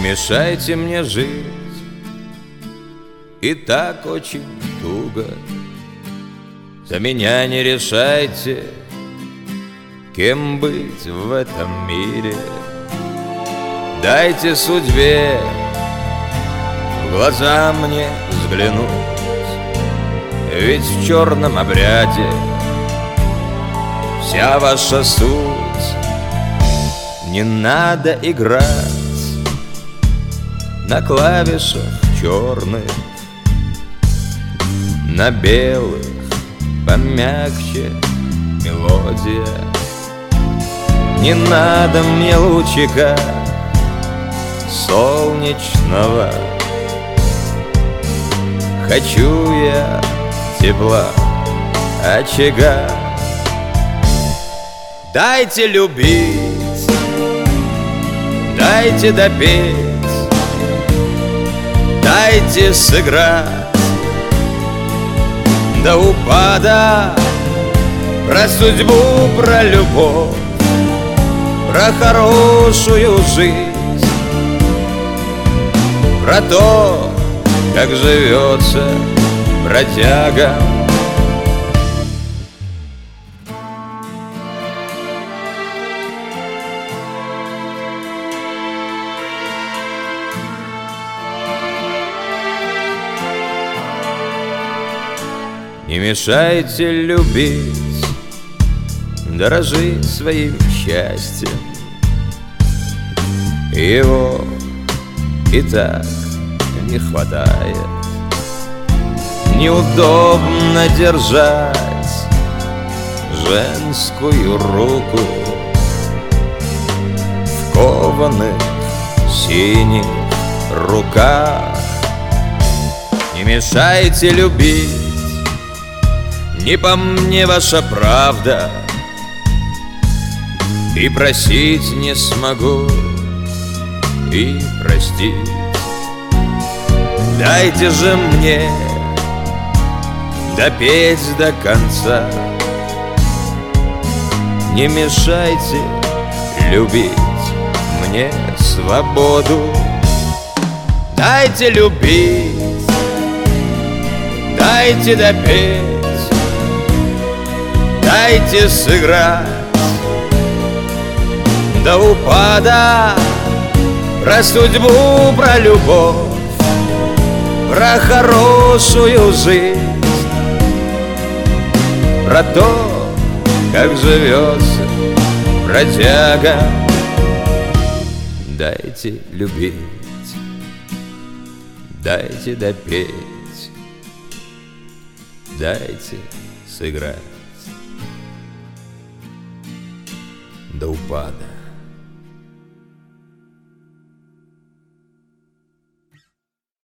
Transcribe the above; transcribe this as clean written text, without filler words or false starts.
мешайте мне жить, и так очень туго. За меня не решайте, кем быть в этом мире. Дайте судьбе в глаза мне взглянуть, ведь в черном обряде вся ваша суть. Не надо играть на клавишах черных, на белых помягче мелодия. Не надо мне лучика солнечного, хочу я тепла очага. Дайте любить, дайте допеть, дайте сыграть до упада про судьбу, про любовь, про хорошую жизнь, про то, как живется бродяга. Не мешайте любить, дорожить своим счастьем. Его и так не хватает. Неудобно держать женскую руку в кованых синих руках. Не мешайте любить, не по мне ваша правда, и просить не смогу, и простить. Дайте же мне допеть до конца. Не мешайте любить мне свободу. Дайте любить, дайте допеть, дайте сыграть до упада про судьбу, про любовь, про хорошую жизнь, про то, как живется бродяга. Дайте любить, дайте допеть, дайте сыграть до упада